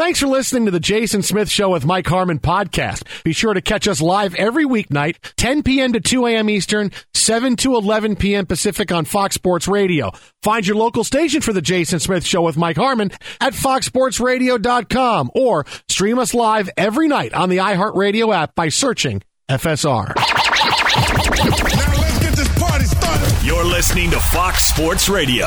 thanks for listening to the Jason Smith Show with Mike Harmon podcast. Be sure to catch us live every weeknight, 10 p.m. to 2 a.m. Eastern, 7 to 11 p.m. Pacific on Fox Sports Radio. Find your local station for the Jason Smith Show with Mike Harmon at foxsportsradio.com or stream us live every night on the iHeartRadio app by searching FSR. Now let's get this party started. You're listening to Fox Sports Radio.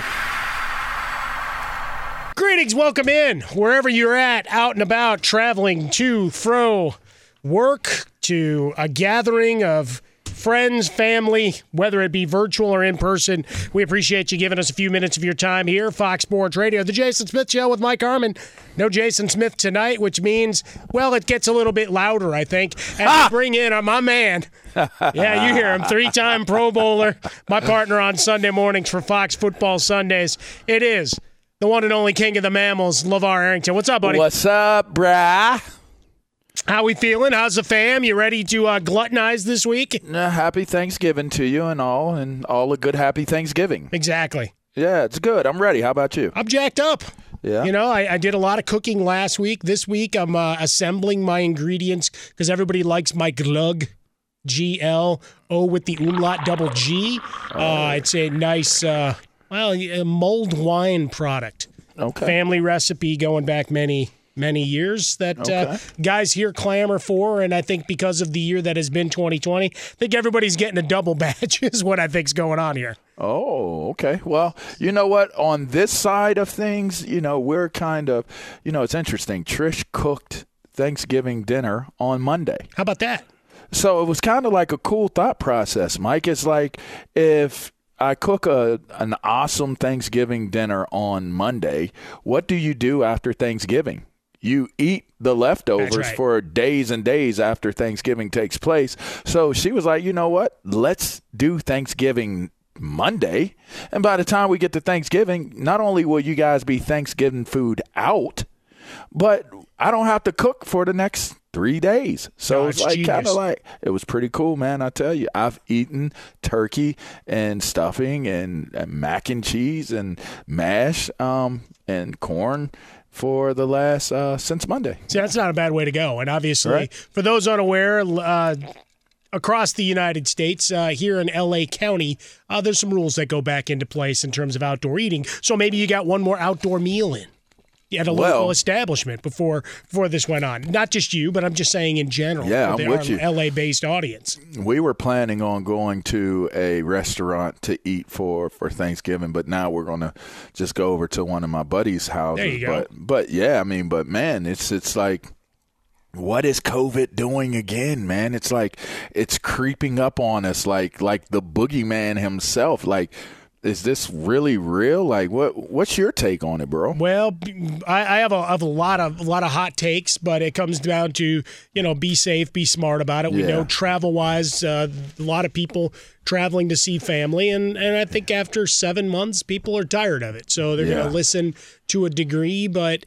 Greetings, welcome in, wherever you're at, out and about, traveling to, fro, work, to a gathering of friends, family, whether it be virtual or in person. We appreciate you giving us a few minutes of your time here. Fox Sports Radio, the Jason Smith Show with Mike Harmon. No Jason Smith tonight, which means, well, it gets a little bit louder, I think, as we bring in my man. Yeah, you hear him, 3-time Pro Bowler, my partner on Sunday mornings for Fox Football Sundays. It is the one and only king of the mammals, LeVar Arrington. What's up, buddy? What's up, brah? How we feeling? How's the fam? You ready to gluttonize this week? Happy Thanksgiving to you and all a good happy Thanksgiving. Exactly. Yeah, it's good. I'm ready. How about you? I'm jacked up. Yeah. You know, I did a lot of cooking last week. This week, I'm assembling my ingredients because everybody likes my glug. G-L-O with the umlaut double G. It's a nice, a mulled wine product. Okay. Family recipe going back many years that guys here clamor for, and I think because of the year that has been 2020, I think everybody's getting a double batch is what I think's going on here. Oh, okay. Well, you know what? On this side of things, we're kind of, it's interesting. Trish cooked Thanksgiving dinner on Monday. How about that? So it was kind of like a cool thought process, Mike. It's like if I cook an awesome Thanksgiving dinner on Monday, what do you do after Thanksgiving? You eat the leftovers for days and days after Thanksgiving takes place. So she was like, you know what? Let's do Thanksgiving Monday. And by the time we get to Thanksgiving, not only will you guys be Thanksgiving food out, but I don't have to cook for the next 3 days. So it's like kind of like, it was pretty cool, man. I tell you, I've eaten turkey and stuffing and mac and cheese and mash and corn for the last since Monday. See, that's not a bad way to go. And obviously, for those unaware, across the United States, here in L.A. County, there's some rules that go back into place in terms of outdoor eating. So maybe you got one more outdoor meal in at a local establishment before this went on. Not just you, but I'm just saying in general. Yeah, I'm with you. L.A.-based audience. We were planning on going to a restaurant to eat for Thanksgiving, but now we're going to just go over to one of my buddies' houses. There you go. But yeah, I mean, but man, it's like, what is COVID doing again, man? It's like it's creeping up on us like the boogeyman himself. Like, is this really real? Like, what's your take on it, bro? Well, I have a lot of hot takes, but it comes down to, be safe, be smart about it. We know travel-wise, a lot of people traveling to see family, and I think after 7 months, people are tired of it. So they're going to listen to a degree, but,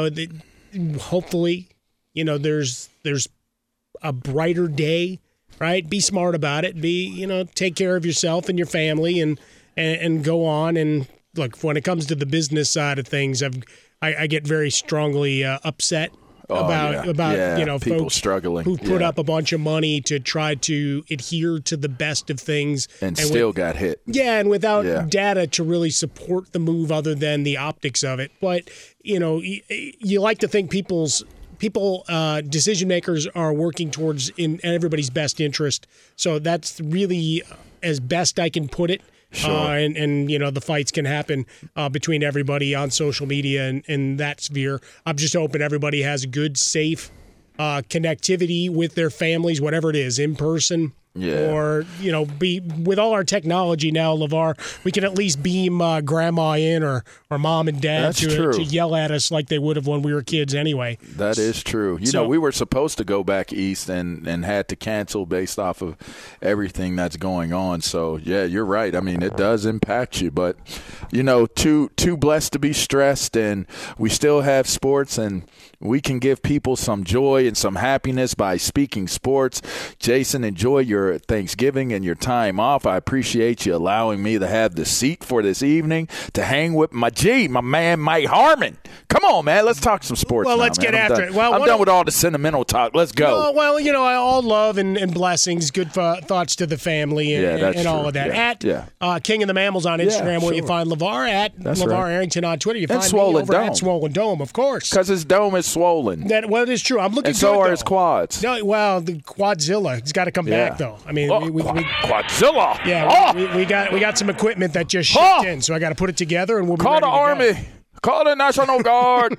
hopefully, there's a brighter day, right? Be smart about it. Take care of yourself and your family and go on. And look, when it comes to the business side of things, I get very strongly upset about people folks struggling who put up a bunch of money to try to adhere to the best of things and still got hit. Yeah, and without data to really support the move other than the optics of it. But you like to think people decision makers are working towards in everybody's best interest. So that's really as best I can put it. Sure. And the fights can happen between everybody on social media and in that sphere. I'm just hoping everybody has good, safe connectivity with their families, whatever it is, in person. Yeah. Or, be with all our technology now, LeVar, we can at least beam grandma in or mom and dad to yell at us like they would have when we were kids anyway. That is true. We were supposed to go back east and had to cancel based off of everything that's going on. So, yeah, you're right. I mean, it does impact you. But, too blessed to be stressed, and we still have sports, and we can give people some joy and some happiness by speaking sports. Jason, enjoy your your Thanksgiving and your time off. I appreciate you allowing me to have the seat for this evening to hang with my man, Mike Harmon. Come on, man. Let's talk some sports. Well, now, let's man. get after it. Well, I'm done with all the sentimental talk. Let's go. Well, all love and blessings, good thoughts to the family and all of that. At King of the Mammals on Instagram, where you find LeVar, at That's LeVar right. Arrington on Twitter. You And find Swollen me over Dome. at Swollen Dome, of course. Because his dome is swollen. It is true. I'm looking And so good, are though. his quads. No, well, the Quadzilla, he's got to come back, though. I mean, Quadzilla. Yeah, we got some equipment that just shipped in, so I got to put it together, and we'll be Call ready the to Army. go. Call the National Guard.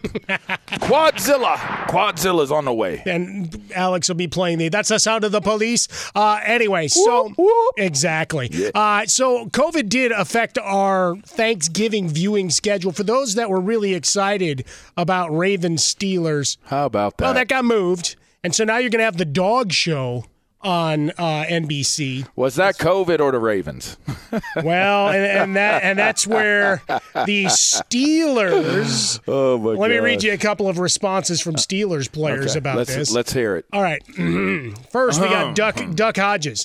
Quadzilla's on the way. And Alex will be playing that's the sound of the police. Anyway, so Whoop, whoop. exactly. Yeah. So COVID did affect our Thanksgiving viewing schedule. For those that were really excited about Ravens Steelers, How about that? well, that got moved, and so now you're going to have the dog show on NBC. Was that COVID or the Ravens? Well, and that's where the Steelers. Oh my God! Let me read you a couple of responses from Steelers players about this. Let's hear it. All right. First, we got Duck Hodges.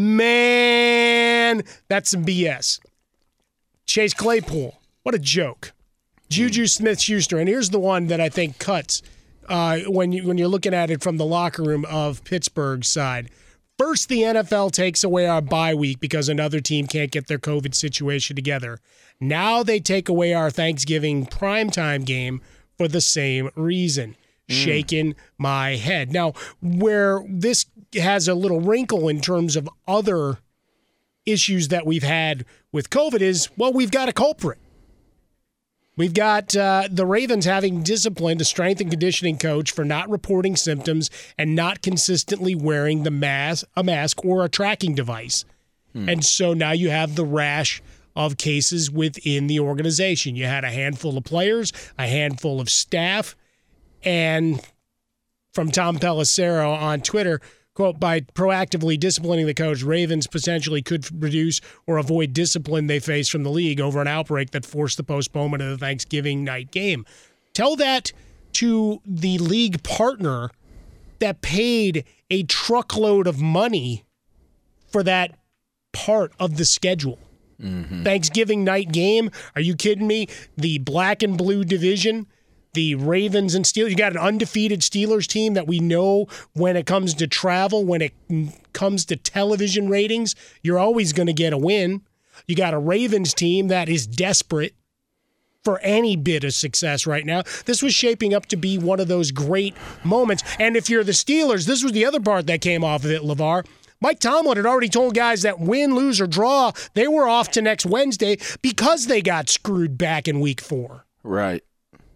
Man, that's some BS. Chase Claypool. What a joke. Juju Smith-Schuster. And here's the one that I think cuts when you're looking at it from the locker room of Pittsburgh's side. First, the NFL takes away our bye week because another team can't get their COVID situation together. Now they take away our Thanksgiving primetime game for the same reason. Shaking my head. Now, where this has a little wrinkle in terms of other issues that we've had with COVID is, well, we've got a culprit. We've got the Ravens having disciplined a strength and conditioning coach for not reporting symptoms and not consistently wearing a mask or a tracking device. And so now you have the rash of cases within the organization. You had a handful of players, a handful of staff, and from Tom Pelissero on Twitter, quote, by proactively disciplining the coach, Ravens potentially could reduce or avoid discipline they face from the league over an outbreak that forced the postponement of the Thanksgiving night game. Tell that to the league partner that paid a truckload of money for that part of the schedule. Thanksgiving night game? Are you kidding me? The black and blue division, the Ravens and Steelers. You got an undefeated Steelers team that we know when it comes to travel, when it comes to television ratings, you're always going to get a win. You got a Ravens team that is desperate for any bit of success right now. This was shaping up to be one of those great moments. And if you're the Steelers, this was the other part that came off of it, LeVar. Mike Tomlin had already told guys that win, lose, or draw, they were off to next Wednesday because they got screwed back in week 4. Right.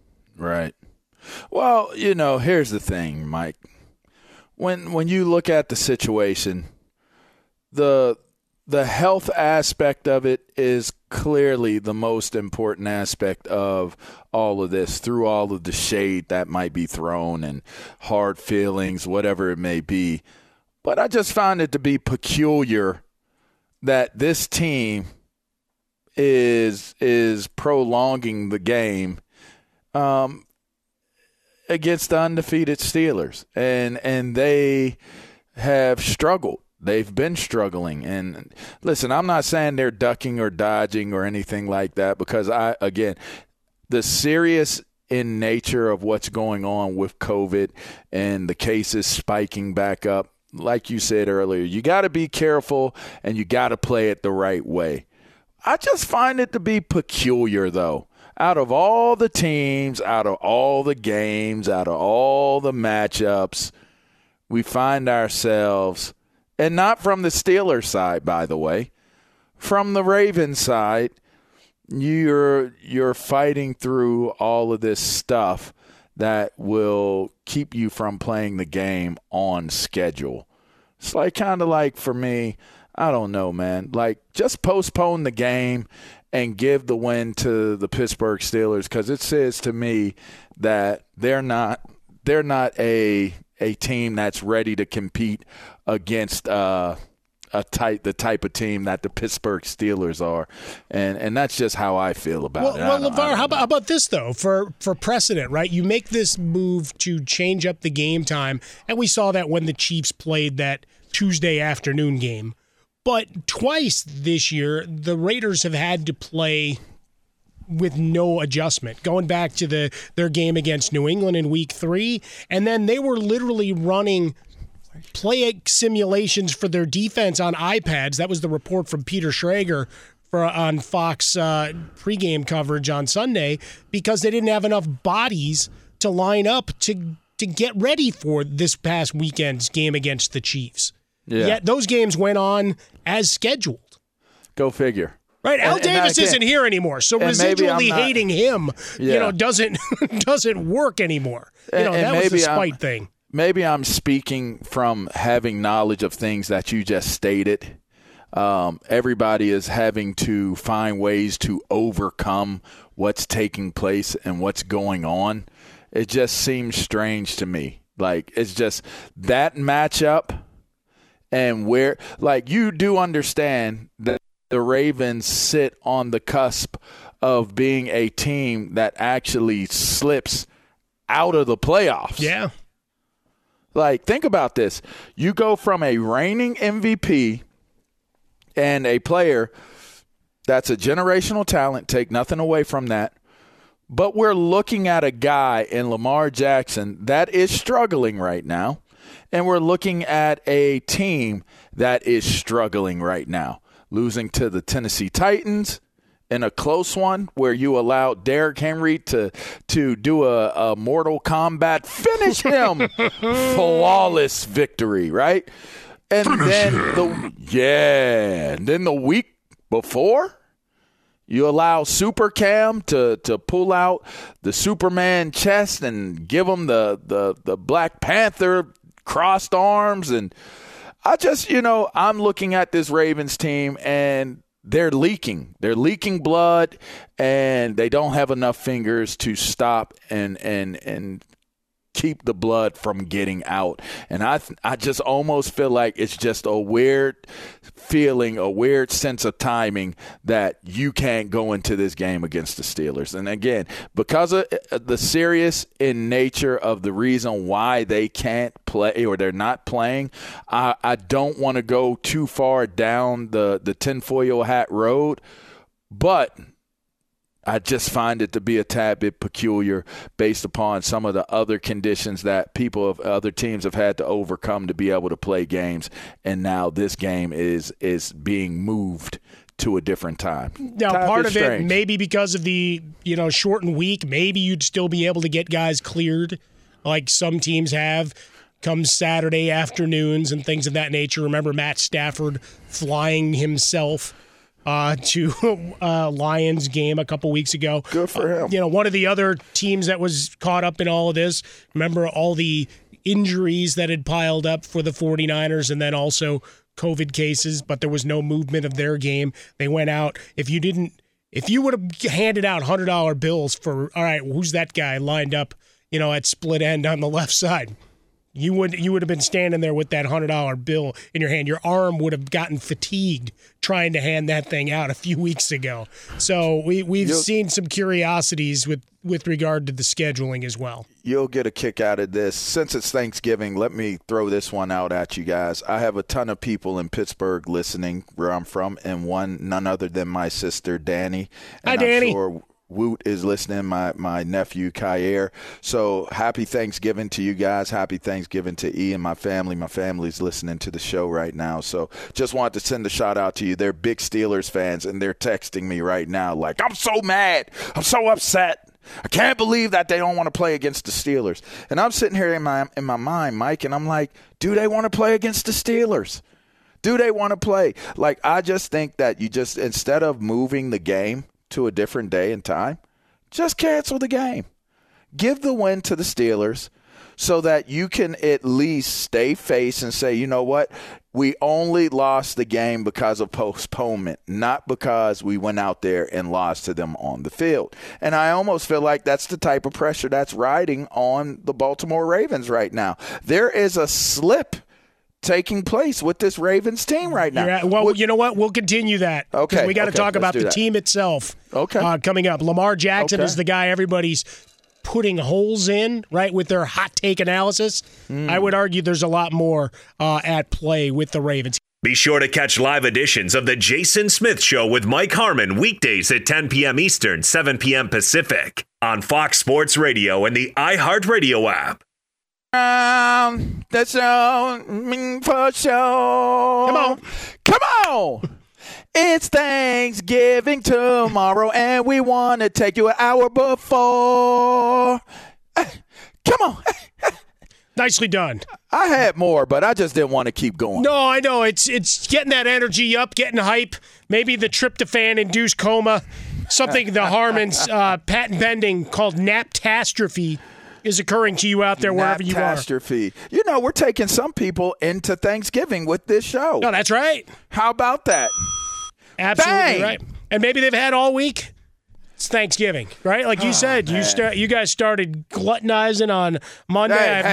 Well, here's the thing, Mike. When you look at the situation, the health aspect of it is clearly the most important aspect of all of this, through all of the shade that might be thrown and hard feelings, whatever it may be. But I just found it to be peculiar that this team is prolonging the game against the undefeated Steelers, and they have struggled. They've been struggling. And listen, I'm not saying they're ducking or dodging or anything like that, because the serious in nature of what's going on with COVID and the cases spiking back up, like you said earlier, you got to be careful and you got to play it the right way. I just find it to be peculiar, though. Out of all the teams, out of all the games, out of all the matchups, we find ourselves, and not from the Steelers side, by the way, from the Ravens side, you're fighting through all of this stuff that will keep you from playing the game on schedule. It's kind of like, for me, I don't know, man. Just postpone the game and give the win to the Pittsburgh Steelers, because it says to me that they're not a team that's ready to compete against the type of team that the Pittsburgh Steelers are, and that's just how I feel about it. Well, LeVar, how about this though? For precedent, right? You make this move to change up the game time, and we saw that when the Chiefs played that Tuesday afternoon game. But twice this year, the Raiders have had to play with no adjustment, going back to their game against New England in Week 3, and then they were literally running play simulations for their defense on iPads. That was the report from Peter Schrager on Fox pregame coverage on Sunday, because they didn't have enough bodies to line up to get ready for this past weekend's game against the Chiefs. Yeah. Yet those games went on as scheduled. Go figure. Right, Al Davis isn't here anymore, so residually hating him, doesn't work anymore. That was the spite thing. Maybe I'm speaking from having knowledge of things that you just stated. Everybody is having to find ways to overcome what's taking place and what's going on. It just seems strange to me. Like, it's just that matchup, and where, like, you do understand that the Ravens sit on the cusp of being a team that actually slips out of the playoffs. Yeah. Like, think about this. You go from a reigning MVP and a player that's a generational talent, take nothing away from that, but we're looking at a guy in Lamar Jackson that is struggling right now, and we're looking at a team that is struggling right now, losing to the Tennessee Titans in a close one where you allowed Derrick Henry to do a Mortal Kombat, finish him, flawless victory, right? And then the week before, you allow Super Cam to pull out the Superman chest and give him the Black Panther crossed arms. And I just, I'm looking at this Ravens team, and they're leaking. They're leaking blood, and they don't have enough fingers to stop and keep the blood from getting out. And I just almost feel like it's just a weird feeling, a weird sense of timing that you can't go into this game against the Steelers. And again, because of the serious in nature of the reason why they can't play or they're not playing, I don't want to go too far down the tinfoil hat road, but I just find it to be a tad bit peculiar based upon some of the other conditions that people of other teams have had to overcome to be able to play games. And now this game is being moved to a different time. Now, part of it, maybe because of the shortened week, maybe you'd still be able to get guys cleared like some teams have come Saturday afternoons and things of that nature. Remember Matt Stafford flying himself to Lions game a couple weeks ago. Good for him. One of the other teams that was caught up in all of this, remember all the injuries that had piled up for the 49ers and then also COVID cases, but there was no movement of their game. They went out. If you would have handed out $100 bills for, all right, who's that guy lined up, at split end on the left side? You would have been standing there with that $100 bill in your hand. Your arm would have gotten fatigued trying to hand that thing out a few weeks ago. So we've seen some curiosities with regard to the scheduling as well. You'll get a kick out of this. Since it's Thanksgiving, let me throw this one out at you guys. I have a ton of people in Pittsburgh listening where I'm from, and none other than my sister, Danny. And Hi, Danny. I'm sure Woot is listening, my nephew, Kyer. So happy Thanksgiving to you guys. Happy Thanksgiving to E and my family. My family's listening to the show right now. So just wanted to send a shout out to you. They're big Steelers fans, and they're texting me right now like, I'm so mad. I'm so upset. I can't believe that they don't want to play against the Steelers. And I'm sitting here in my mind, Mike, and I'm like, do they want to play against the Steelers? Do they want to play? Like, I just think that you just, instead of moving the game to a different day and time, just cancel the game. Give the win to the Steelers so that you can at least stay face and say, you know what, we only lost the game because of postponement, not because we went out there and lost to them on the field. And I almost feel like that's the type of pressure that's riding on the Baltimore Ravens right now. There is a slip taking place with this Ravens team right now. Yeah, well, you know what? We'll continue that. Okay. We got to talk about the team itself coming up. Lamar Jackson is the guy everybody's putting holes in, right, with their hot take analysis, I would argue there's a lot more at play with the Ravens. Be sure to catch live editions of The Jason Smith Show with Mike Harmon weekdays at 10 p.m. Eastern, 7 p.m. Pacific on Fox Sports Radio and the iHeartRadio app. That's all for sure. Come on. It's Thanksgiving tomorrow, and we want to take you an hour before. Come on. Nicely done. I had more, but I just didn't want to keep going. No, I know. It's getting that energy up, getting hype. Maybe the tryptophan-induced coma, something the Harmon's patent pending called naptastrophe is occurring to you out there wherever you are. Naptastrophe. You know, we're taking some people into Thanksgiving with this show. No, that's right. How about that? Absolutely Bang! right. And maybe they've had all week. It's Thanksgiving, right? Like you said, you guys started gluttonizing on Monday.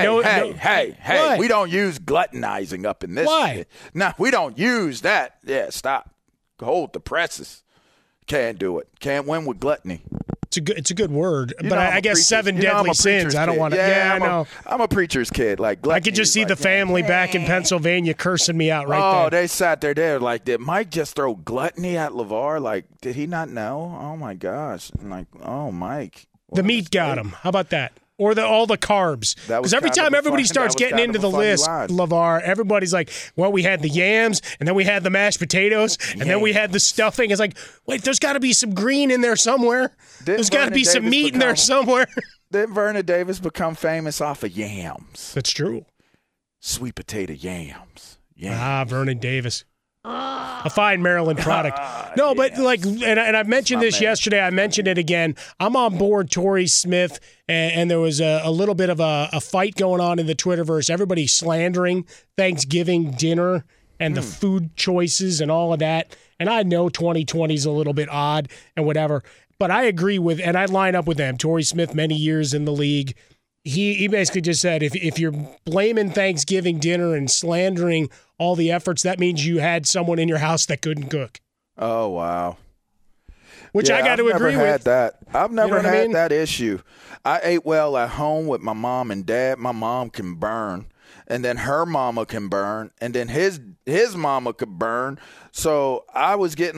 Hey, we don't use gluttonizing up in this. Why? No, we don't use that. Stop. Hold the presses. Can't do it. Can't win with gluttony. It's a good word, but I guess seven deadly sins. I don't want to. Yeah, I know. I'm a preacher's kid. Like gluttony, I could just see the family back in Pennsylvania cursing me out there. Oh, they sat there. They're like, did Mike just throw gluttony at LeVar? Like, did he not know? Oh my gosh! I'm like, oh, Mike. The meat got him. How about that? Or all the carbs. Because every time everybody starts getting into the list, LeVar, everybody's like, well, we had the yams, and then we had the mashed potatoes, and then we had the stuffing. It's like, wait, there's got to be some green in there somewhere. There's got to be some meat in there somewhere. Didn't Vernon Davis become famous off of yams? That's true. Sweet potato yams. Vernon Davis. A fine Maryland product. No, but and I mentioned this yesterday. I mentioned it again. I'm on board Torrey Smith, and there was a little bit of a fight going on in the Twitterverse. Everybody slandering Thanksgiving dinner and the food choices and all of that. And I know 2020 is a little bit odd and whatever, but I agree with, and I line up with them. Torrey Smith, many years in the league. He basically just said, if you're blaming Thanksgiving dinner and slandering all the efforts, that means you had someone in your house that couldn't cook. Oh, wow. Which I got to agree with. That. I've never had that issue. I ate well at home with my mom and dad. My mom can burn, and then her mama can burn, and then his mama could burn. So I was getting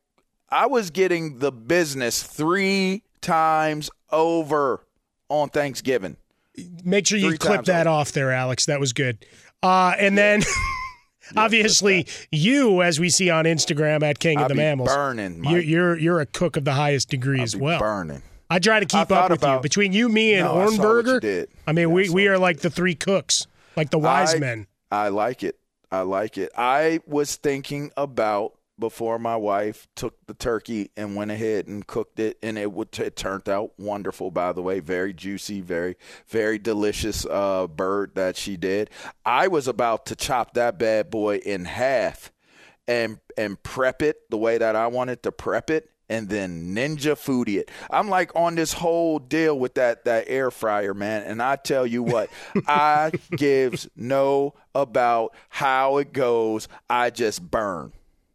the business 3 times over on Thanksgiving. Make sure you clip that off there, Alex. That was good. And then, obviously, you, as we see on Instagram at King of the Mammals, burning. You're a cook of the highest degree as well. Burning. I try to keep up with you. Between you, me, and Ornberger, I mean, we are like the 3 cooks, like the wise men. I like it. I was thinking about, before my wife took the turkey and went ahead and cooked it, and it turned out wonderful, by the way. Very juicy, very, very delicious bird that she did. I was about to chop that bad boy in half and prep it the way that I wanted to prep it, and then ninja foodie it. I'm like on this whole deal with that air fryer, man, and I tell you what, I gives no about how it goes. I just burn.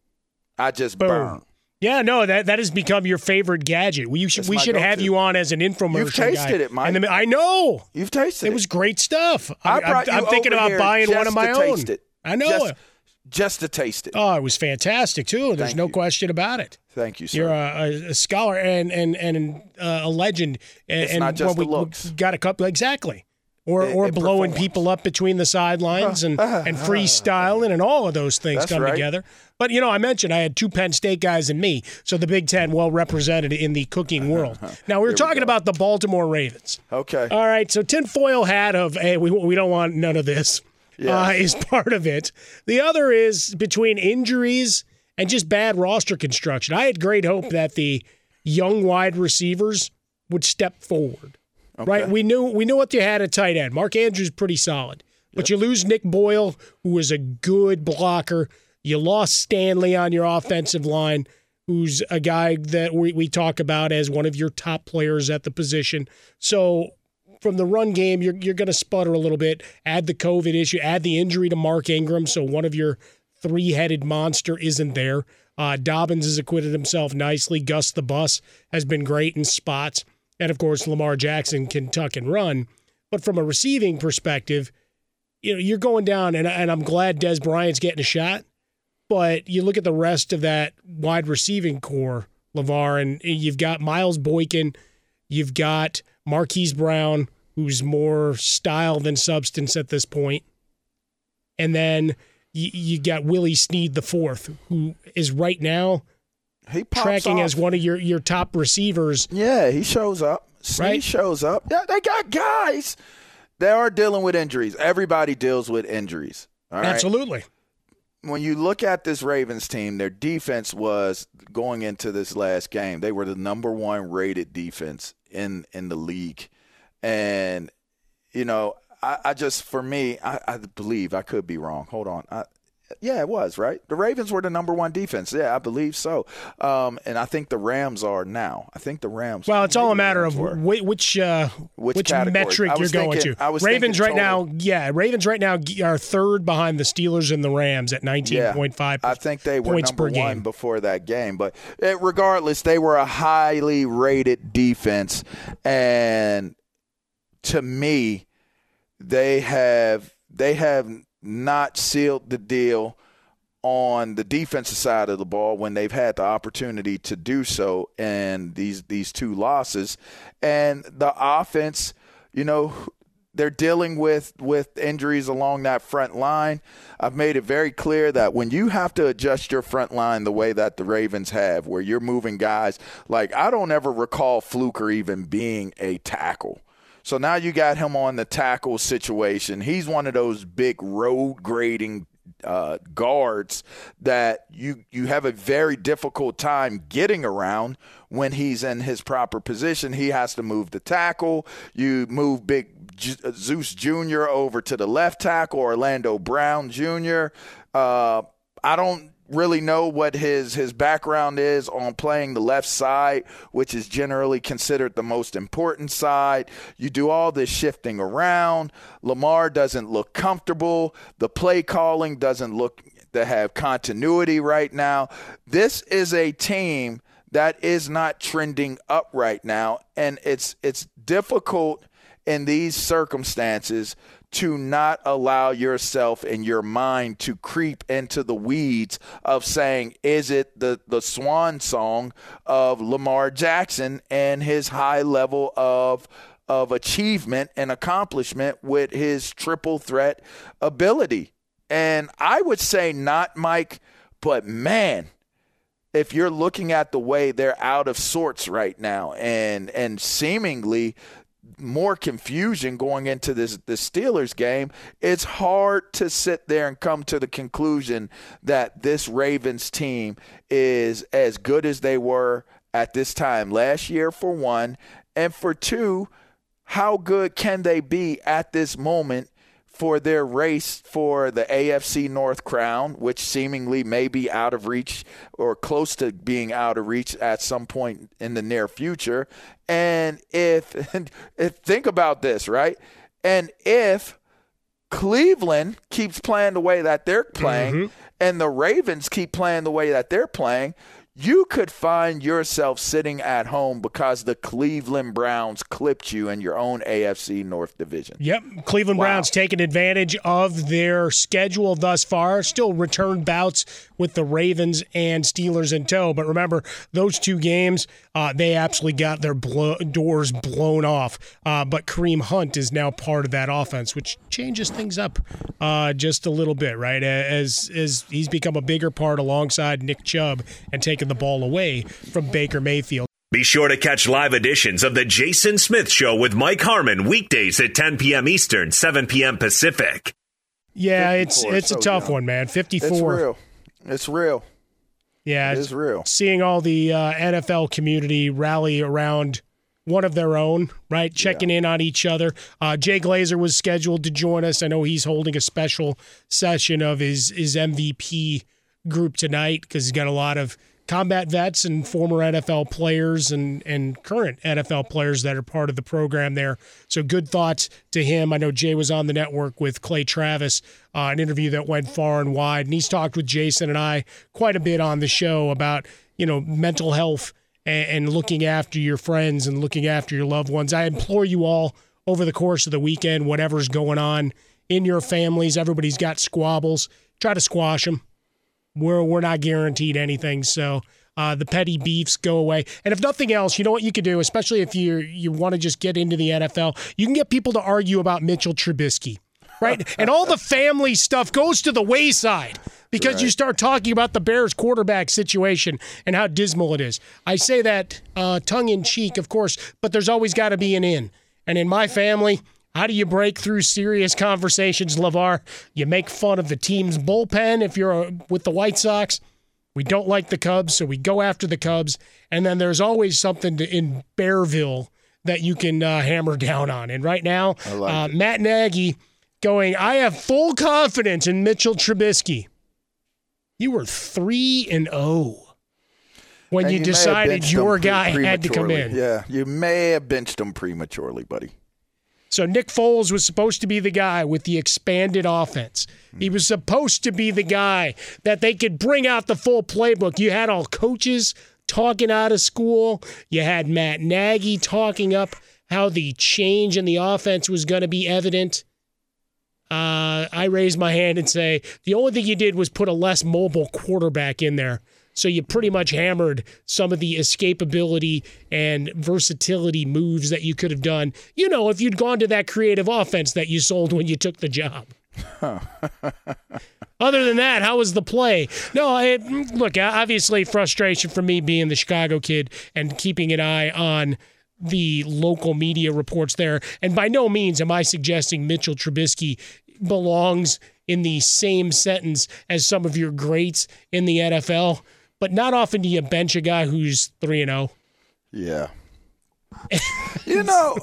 Burn. Yeah, no, that has become your favorite gadget. We should have you on as an infomercial. You've tasted it, Mike. I know. You've tasted it. It was great stuff. I'm thinking about buying one of my own. Taste it. I know. Just to taste it. Oh, it was fantastic, too. There's no question about it. Thank you, sir. You're a scholar and a legend. It's not just the looks. Got a couple, exactly. Or blowing people up between the sidelines and freestyling and all of those things come together. But, I mentioned I had 2 Penn State guys and me, so the Big Ten well represented in the cooking world. Now, we were talking about the Baltimore Ravens. Okay. All right, so tinfoil hat of, hey, we don't want none of this is part of it. The other is between injuries and just bad roster construction. I had great hope that the young wide receivers would step forward. Okay. Right, we knew what you had at tight end. Mark Andrews pretty solid, but you lose Nick Boyle, who was a good blocker. You lost Stanley on your offensive line, who's a guy that we talk about as one of your top players at the position. So from the run game, you're going to sputter a little bit. Add the COVID issue, add the injury to Mark Ingram, so one of your 3-headed monster isn't there. Dobbins has acquitted himself nicely. Gus the Bus has been great in spots. And, of course, Lamar Jackson can tuck and run. But from a receiving perspective, you're going down, and I'm glad Des Bryant's getting a shot. But you look at the rest of that wide receiving core, LeVar, and you've got Miles Boykin, you've got Marquise Brown, who's more style than substance at this point. And then you got Willie Snead IV, who is right now tracking as one of your top receivers. Yeah, he shows up. Snead shows up. Yeah, they got guys. They are dealing with injuries. Everybody deals with injuries. All right? Absolutely. When you look at this Ravens team, their defense was, going into this last game, they were the number 1 rated defense in the league. And, I believe, I could be wrong. Hold on. Yeah, it was, right? The Ravens were the number 1 defense. Yeah, I believe so. And I think the Rams are now. Well, it's all a matter of which metric you're going to. Ravens right now are third behind the Steelers and the Rams at 19.5 I think they were points number per game. 1 before that game. But regardless, they were a highly rated defense. And to me, they have not sealed the deal on the defensive side of the ball when they've had the opportunity to do so in these 2 losses. And the offense, they're dealing with injuries along that front line. I've made it very clear that when you have to adjust your front line the way that the Ravens have, where you're moving guys, like I don't ever recall Fluker even being a tackle. So now you got him on the tackle situation. He's one of those big road grading guards that you have a very difficult time getting around when he's in his proper position. He has to move the tackle. You move big Zeus Jr. over to the left tackle, Orlando Brown Jr. I don't really know what his background is on playing the left side, which is generally considered the most important side. You do all this shifting around. Lamar doesn't look comfortable. The play calling doesn't look to have continuity right now. This is a team that is not trending up right now, and it's difficult in these circumstances to not allow yourself and your mind to creep into the weeds of saying, is it the swan song of Lamar Jackson and his high level of achievement and accomplishment with his triple threat ability? And I would say not, Mike, but man, if you're looking at the way they're out of sorts right now and seemingly more confusion going into the Steelers game, it's hard to sit there and come to the conclusion that this Ravens team is as good as they were at this time last year, for one, and for two, how good can they be at this moment for their race for the AFC North crown, which seemingly may be out of reach or close to being out of reach at some point in the near future. And if think about this, right? And if Cleveland keeps playing the way that they're playing and the Ravens keep playing the way that they're playing, you could find yourself sitting at home because the Cleveland Browns clipped you in your own AFC North division. Yep, Cleveland Browns taking advantage of their schedule thus far. Still return bouts with the Ravens and Steelers in tow. But remember, those 2 games, they absolutely got their doors blown off. But Kareem Hunt is now part of that offense, which changes things up just a little bit, right? As he's become a bigger part alongside Nick Chubb and taking the ball away from Baker Mayfield. Be sure to catch live editions of The Jason Smith Show with Mike Harmon weekdays at 10 p.m. Eastern, 7 p.m. Pacific. Yeah, it's a tough one, man. 54. It's real. Yeah, it is real. Seeing all the NFL community rally around one of their own, right? Checking in on each other. Jay Glazer was scheduled to join us. I know he's holding a special session of his MVP group tonight because he's got a lot of combat vets and former NFL players and current NFL players that are part of the program there. So good thoughts to him. I know Jay was on the network with Clay Travis, an interview that went far and wide. And he's talked with Jason and I quite a bit on the show about, mental health and looking after your friends and looking after your loved ones. I implore you all over the course of the weekend, whatever's going on in your families, everybody's got squabbles, try to squash them. We're not guaranteed anything, so the petty beefs go away. And if nothing else, you know what you could do, especially if you want to just get into the NFL, you can get people to argue about Mitchell Trubisky, right? And all the family stuff goes to the wayside because you start talking about the Bears quarterback situation and how dismal it is. I say that tongue-in-cheek, of course, but there's always got to be an in. And in my family, how do you break through serious conversations, LeVar? You make fun of the team's bullpen if you're with the White Sox. We don't like the Cubs, so we go after the Cubs. And then there's always something in Bearville that you can hammer down on. And right now, Matt Nagy going, I have full confidence in Mitchell Trubisky. You were 3-0 when you decided your guy had to come in. Yeah, you may have benched him prematurely, buddy. So Nick Foles was supposed to be the guy with the expanded offense. He was supposed to be the guy that they could bring out the full playbook. You had all coaches talking out of school. You had Matt Nagy talking up how the change in the offense was going to be evident. I raise my hand and say the only thing you did was put a less mobile quarterback in there. So you pretty much hammered some of the escapability and versatility moves that you could have done, you know, if you'd gone to that creative offense that you sold when you took the job. Other than that, how was the play? No, look, obviously frustration for me being the Chicago kid and keeping an eye on the local media reports there. And by no means am I suggesting Mitchell Trubisky belongs in the same sentence as some of your greats in the NFL. But not often do you bench a guy who's 3-0. Yeah. you know,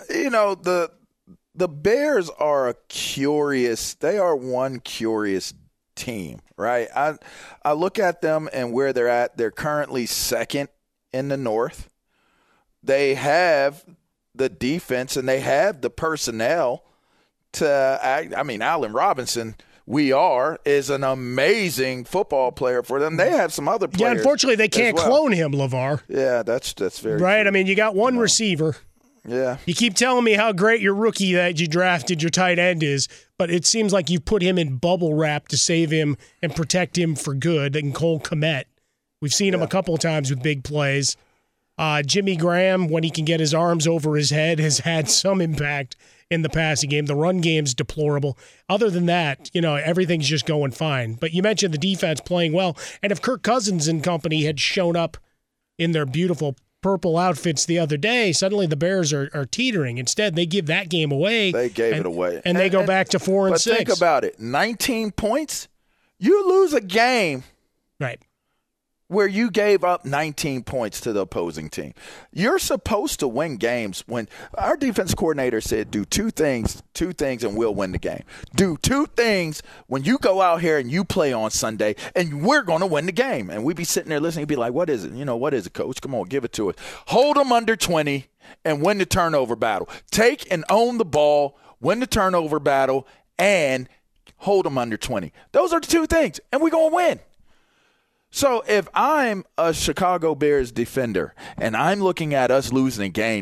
the Bears are they are one curious team, right? I look at them and where they're at. They're currently second in the North. They have the defense and they have the personnel to act. I mean, Allen Robinson is an amazing football player for them. They have some other players. Yeah, unfortunately, they can't clone him, LeVar. Yeah, that's very right. true. I mean, you got one receiver. Yeah. You keep telling me how great your rookie that you drafted, your tight end is, but it seems like you put him in bubble wrap to save him and protect him for good. And Cole Kmet, we've seen him a couple of times with big plays. Jimmy Graham, when he can get his arms over his head, has had some impact in the passing game. The run game's deplorable. Other than that, you know, everything's just going fine. But you mentioned the defense playing well. And if Kirk Cousins and company had shown up in their beautiful purple outfits the other day, suddenly the Bears are teetering. Instead, they give that game away. They gave it away. And they go back to 4-6. But think about it. 19 points, you lose a game. Right. Where you gave up 19 points to the opposing team. You're supposed to win games when our defense coordinator said, do two things, and we'll win the game. Do two things when you go out here and you play on Sunday, and we're going to win the game. And we'd be sitting there listening, be like, what is it? You know, what is it, coach? Come on, give it to us. Hold them under 20 and win the turnover battle. Take and own the ball, win the turnover battle, and hold them under 20. Those are the two things, and we're going to win. So if I'm a Chicago Bears defender and I'm looking at us losing a game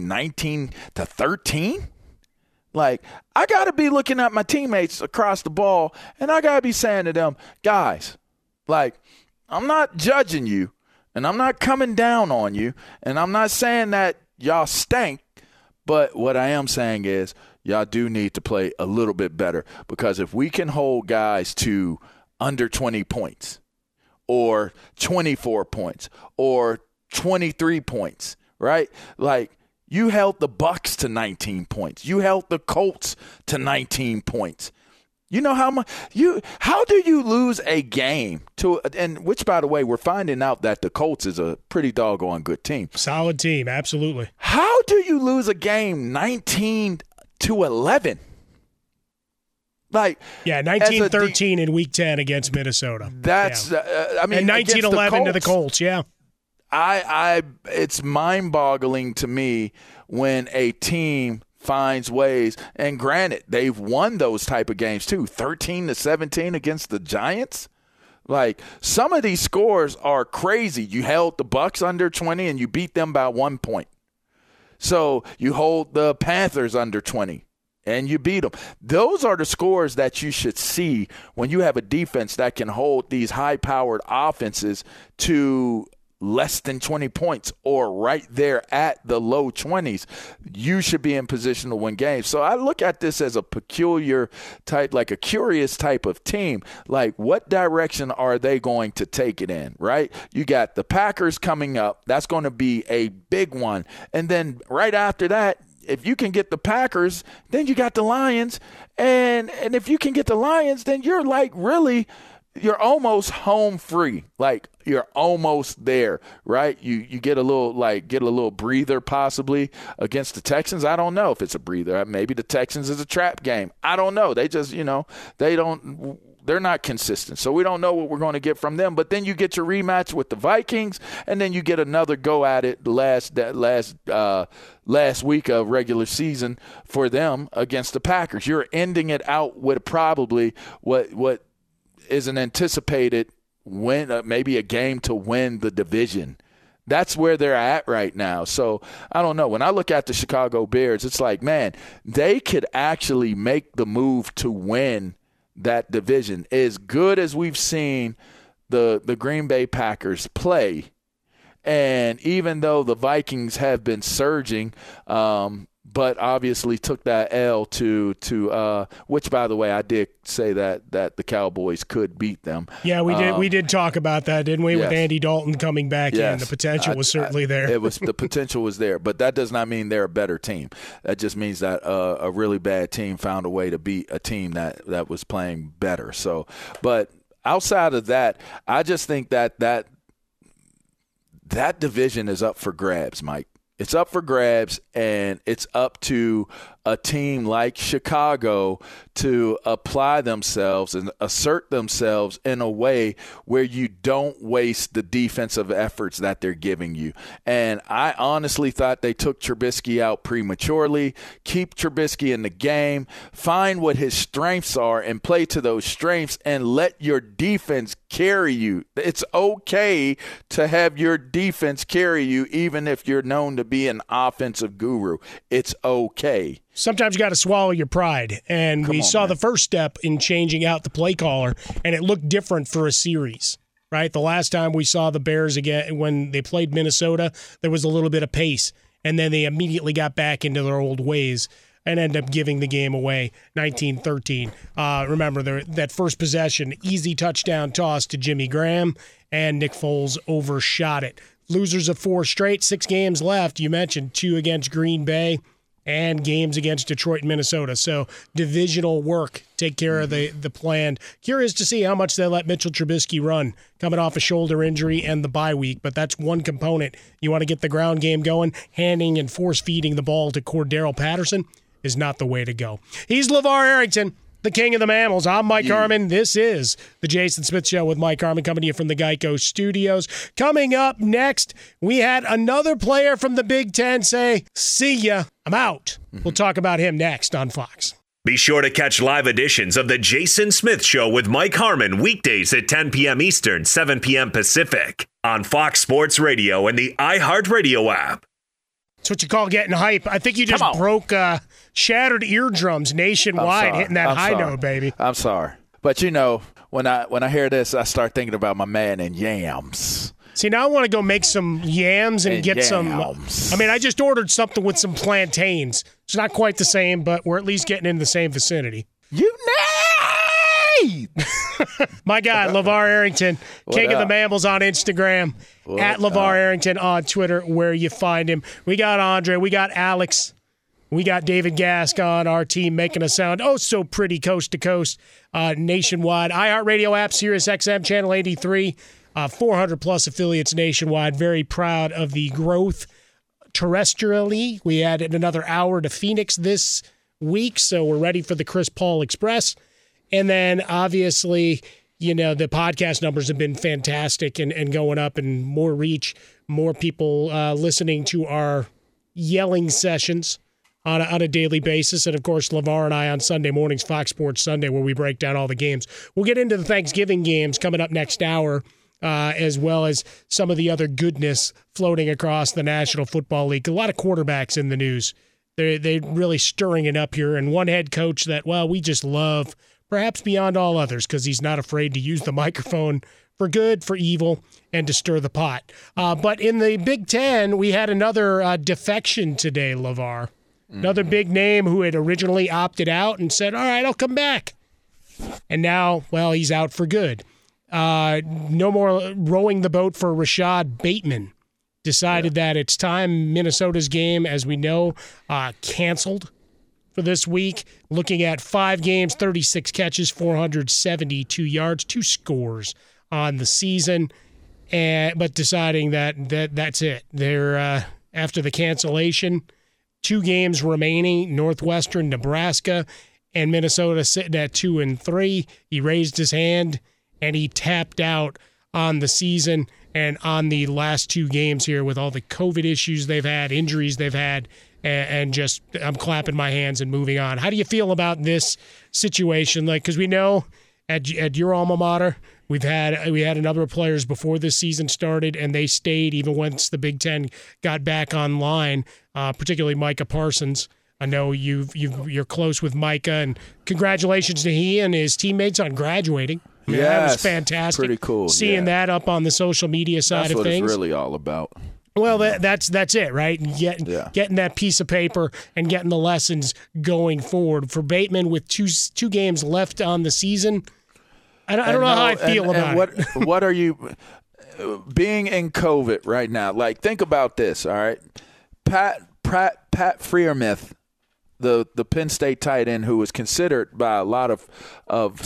19-13, like I got to be looking at my teammates across the ball and I got to be saying to them, guys, like I'm not judging you and I'm not coming down on you and I'm not saying that y'all stink, but what I am saying is y'all do need to play a little bit better because if we can hold guys to under 20 points, or 24 points, or 23 points, right? Like, you held the Bucs to 19 points. You held the Colts to 19 points. You know how do you lose a game to, and which, by the way, we're finding out that the Colts is a pretty doggone good team. Solid team, absolutely. How do you lose a game 19-11? Like 19-13 in Week 10 against Minnesota. That's I mean, and 19-11 to the Colts. Yeah, it's mind-boggling to me when a team finds ways. And granted, they've won those type of games too. 13-17 against the Giants. Like, some of these scores are crazy. You held the Bucks under 20 and you beat them by 1 point. So you hold the Panthers under 20 and you beat them. Those are the scores that you should see when you have a defense that can hold these high-powered offenses to less than 20 points or right there at the low 20s. You should be in position to win games. So I look at this as a peculiar type, like a curious type of team. Like, what direction are they going to take it in, right? You got the Packers coming up. That's going to be a big one. And then right after that, if you can get the Packers, then you got the Lions. And if you can get the Lions, then you're like really – you're almost home free. Like, you're almost there, right? You get a little breather possibly against the Texans. I don't know if it's a breather. Maybe the Texans is a trap game. I don't know. They just, they're not consistent. So we don't know what we're going to get from them. But then you get your rematch with the Vikings, and then you get another go at it last week of regular season for them against the Packers. You're ending it out with probably what is an anticipated win, maybe a game to win the division. That's where they're at right now. So I don't know. When I look at the Chicago Bears, it's like, man, they could actually make the move to win that division. As good as we've seen the Green Bay Packers play, and even though the Vikings have been surging, but obviously took that L to which, by the way, I did say that the Cowboys could beat them. Yeah, we did. We did talk about that, didn't we? Yes. With Andy Dalton coming back in, the potential was certainly there. The potential was there, but that does not mean they're a better team. That just means that a really bad team found a way to beat a team that was playing better. So, but outside of that, I just think that division is up for grabs, Mike. It's up for grabs, and it's up to a team like Chicago to apply themselves and assert themselves in a way where you don't waste the defensive efforts that they're giving you. And I honestly thought they took Trubisky out prematurely. Keep Trubisky in the game. Find what his strengths are and play to those strengths, and let your defense carry you. It's okay to have your defense carry you, even if you're known to be an offensive guru. It's okay. Sometimes you got to swallow your pride, and we saw the first step in changing out the play caller, and it looked different for a series, right? The last time we saw the Bears again, when they played Minnesota, there was a little bit of pace, and then they immediately got back into their old ways and ended up giving the game away 19-13. Remember, that first possession, easy touchdown toss to Jimmy Graham, and Nick Foles overshot it. Losers of 4 straight, 6 games left. You mentioned 2 against Green Bay and games against Detroit and Minnesota. So divisional work, take care of the plan. Curious to see how much they let Mitchell Trubisky run, coming off a shoulder injury and the bye week, but that's one component. You want to get the ground game going. Handing and force-feeding the ball to Cordarrelle Patterson is not the way to go. He's LeVar Arrington, the king of the mammals. I'm Mike Harmon. This is the Jason Smith Show with Mike Harmon, coming to you from the Geico Studios. Coming up next, we had another player from the Big Ten say, see ya, I'm out. We'll talk about him next on Fox. Be sure to catch live editions of the Jason Smith Show with Mike Harmon weekdays at 10 p.m. Eastern, 7 p.m. Pacific on Fox Sports Radio and the iHeartRadio app. That's what you call getting hype. I think you just broke shattered eardrums nationwide, hitting that high note, baby. I'm sorry. But, when I hear this, I start thinking about my man and yams. See, now I want to go make some yams and get some. I mean, I just ordered something with some plantains. It's not quite the same, but we're at least getting in the same vicinity. My guy, LeVar Arrington, king of the mammals on Instagram, at LeVar Arrington on Twitter, where you find him. We got Andre, we got Alex, we got David Gask on our team, making us sound so pretty coast to coast, nationwide. iHeartRadio app, Sirius XM, Channel 83, 400-plus affiliates nationwide. Very proud of the growth terrestrially. We added another hour to Phoenix this week, so we're ready for the Chris Paul Express. And then, obviously, the podcast numbers have been fantastic and going up, and more reach, more people listening to our yelling sessions on a daily basis. And, of course, LeVar and I on Sunday mornings, Fox Sports Sunday, where we break down all the games. We'll get into the Thanksgiving games coming up next hour, as well as some of the other goodness floating across the National Football League. A lot of quarterbacks in the news. They're really stirring it up here. And one head coach that, well, we just love, perhaps beyond all others, because he's not afraid to use the microphone for good, for evil, and to stir the pot. But in the Big Ten, we had another defection today, LeVar. Another big name who had originally opted out and said, all right, I'll come back. And now, well, he's out for good. No more rowing the boat for Rashad Bateman. Decided that it's time. Minnesota's game, as we know, canceled for this week. Looking at 5 games, 36 catches, 472 yards, 2 scores on the season. But deciding that's it. They're after the cancellation, 2 games remaining, Northwestern, Nebraska, and Minnesota sitting at 2-3. He raised his hand, and he tapped out on the season and on the last 2 games here with all the COVID issues they've had, injuries they've had, and just I'm clapping my hands and moving on. How do you feel about this situation? Like, because we know at your alma mater, we had a number of players before this season started, and they stayed even once the Big Ten got back online. Particularly Micah Parsons. I know you're close with Micah, and congratulations to he and his teammates on gragraduating. I mean, that was fantastic. Pretty cool. Seeing that up on the social media side of things. That's what it's really all about. Well, that's it, right? Getting that piece of paper and getting the lessons going forward. For Bateman, with two games left on the season, I don't know how I feel about it. What are you being in COVID right now? Like, think about this. All right, Pat Freiermuth, the Penn State tight end, who was considered by a lot of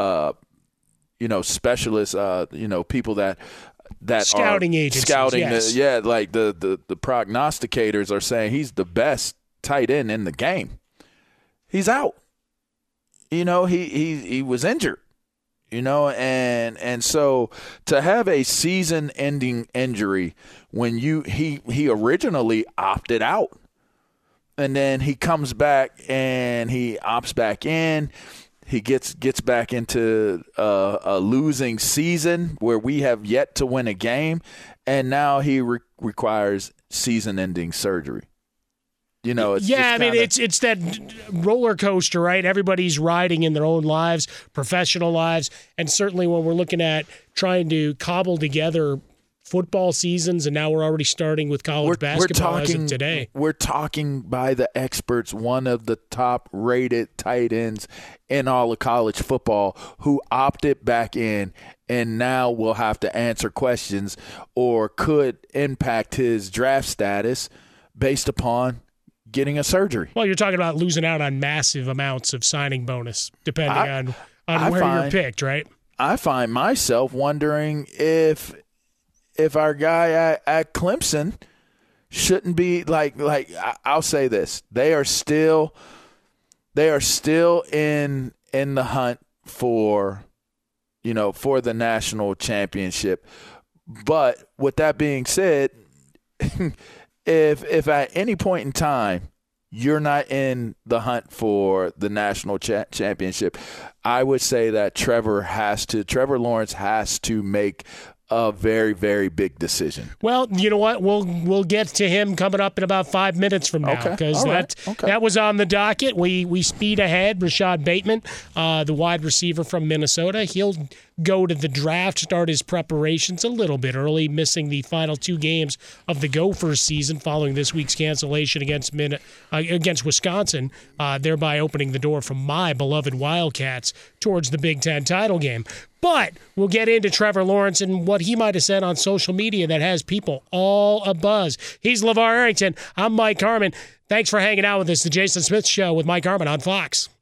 specialists, people that scouting are agencies, scouting. yes. Like the prognosticators are saying he's the best tight end in the game. He's out. He was injured. And so to have a season-ending injury when he originally opted out, and then he comes back and he opts back in, he gets back into a losing season where we have yet to win a game, and now he requires season-ending surgery. It's that roller coaster, right? Everybody's riding in their own lives, professional lives, and certainly when we're looking at trying to cobble together football seasons, and now we're already starting with college basketball as of today. We're talking by the experts, one of the top-rated tight ends in all of college football, who opted back in and now will have to answer questions or could impact his draft status based upon getting a surgery. Well, you're talking about losing out on massive amounts of signing bonus, depending on where you're picked, right? I find myself wondering if our guy at Clemson shouldn't be like I'll say this: they are still in the hunt for the national championship. But with that being said, if at any point in time you're not in the hunt for the national championship, I would say that Trevor Lawrence has to make a very, very big decision. Well, you know what? We'll get to him coming up in about 5 minutes from now, because that was on the docket. We speed ahead. Rashad Bateman, the wide receiver from Minnesota, he'll go to the draft, start his preparations a little bit early, missing the final 2 games of the Gophers season following this week's cancellation against Wisconsin, thereby opening the door for my beloved Wildcats towards the Big Ten title game. But we'll get into Trevor Lawrence and what he might have said on social media that has people all abuzz. He's LeVar Arrington. I'm Mike Harmon. Thanks for hanging out with us. The Jason Smith Show with Mike Harmon on Fox.